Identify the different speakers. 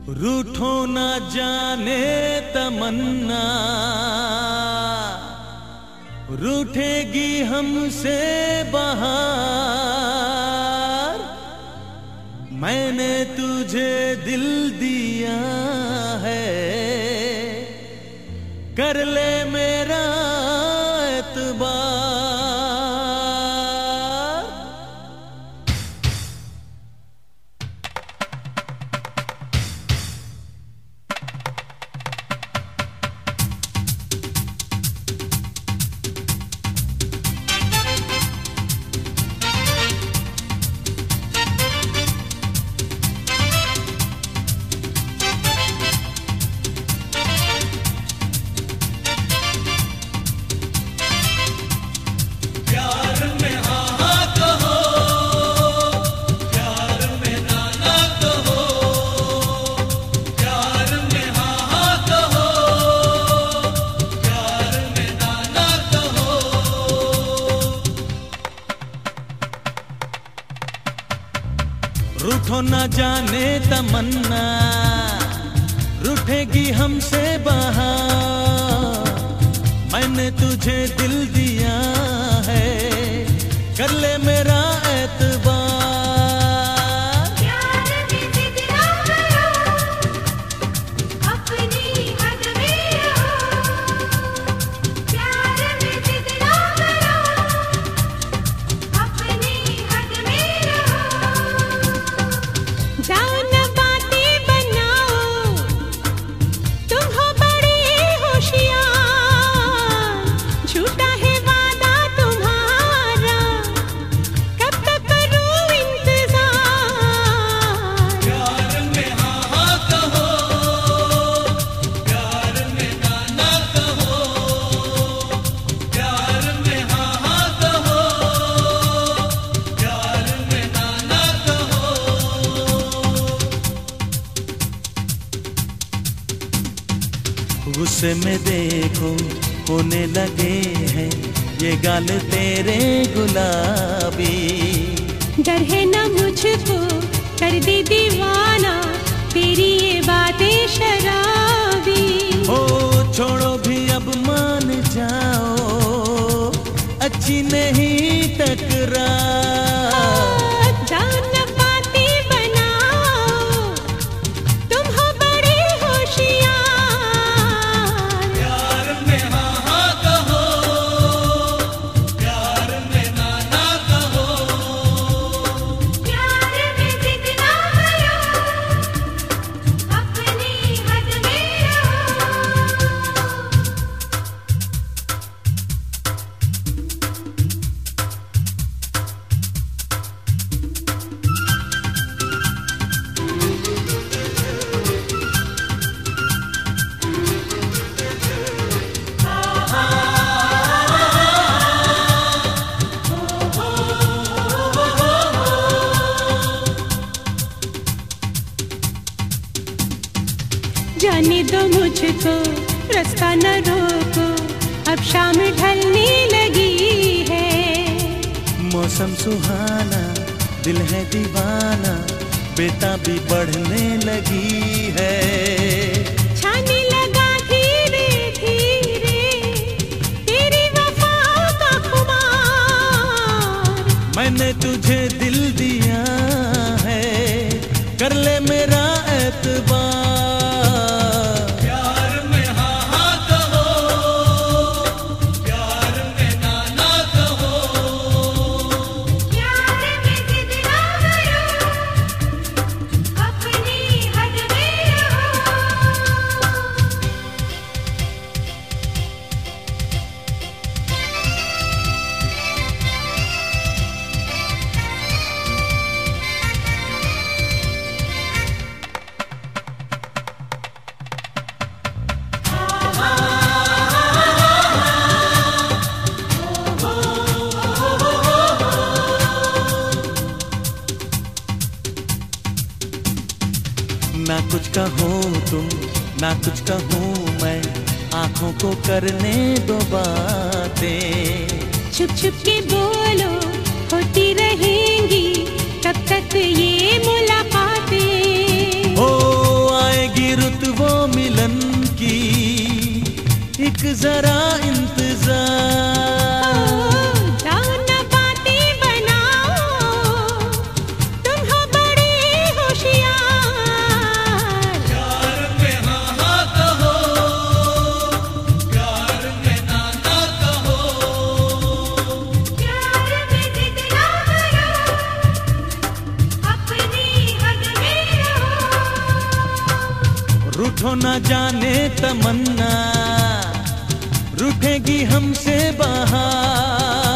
Speaker 1: रूठो न जाने तमन्ना, रूठेगी हमसे बहार। मैंने तुझे दिल दिया है, कर ले मेरा एतबार। रूठो न जाने तमन्ना, रूठेगी हमसे बहार। मैंने तुझे दिल दिया है, कर ले मेरा एतबार।
Speaker 2: प्यार में जिद ना करो, अपनी हद में रहो। प्यार में जिद ना करो, अपनी हद में रहो। जाओ न बातें बनाओ, तुम हो बड़े होशियार। झूठा है वादा तुम्हारा, कब तक करूं इंतजार।
Speaker 1: प्यार में हाँ हाँ कहो, प्यार में ना ना कहो। प्यार में हाँ हाँ कहो, प्यार में ना ना कहो। गुस्से में देखो होने लगे हैं ये गाल तेरे गुलाबी।
Speaker 2: डर है न मुझको कर दे दीवाना, तेरी ये बातें शराबी।
Speaker 1: ओ छोड़ो भी अब मान जाओ, अच्छी नहीं टकरार।
Speaker 2: जाओ न बातें बनाओ, तुम हो बड़े होशियार।
Speaker 1: प्यार में हाँ हाँ कहो, प्यार में ना ना कहो।
Speaker 2: प्यार में जिद ना करो, अपनी हद में रहो। जाने दो मुझको, रास्ता न रोको, अब शाम ढलने लगी है।
Speaker 1: मौसम सुहाना, दिल है दीवाना, बेताबी बढ़ने लगी है।
Speaker 2: छाने लगा धीरे धीरे तेरी वफा का खुमार।
Speaker 1: मैंने तुझे दिल दिया है, कर ले मेरा एतबार। प्यार में हाँ हाँ कहो, प्यार में ना ना कहो।
Speaker 2: प्यार में जिद ना करो, अपनी हद में रहो।
Speaker 1: ना कुछ कहो तुम, ना कुछ कहूँ मैं, आंखों को करने दो बातें।
Speaker 2: छुप छुप के बोलो, होती रहेंगी कब तक ये मुलाकातें।
Speaker 1: हो आए जरा इंतजार।
Speaker 2: जाओ ना बातें बनाओ, तुम हो बड़े होशियार।
Speaker 1: प्यार में हाँ हाँ कहो, प्यार में ना ना कहो।
Speaker 2: प्यार में जिद ना करो, अपनी हद में रहो।
Speaker 1: रूठो ना जाने तमन्ना, रूठेगी हमसे बहार।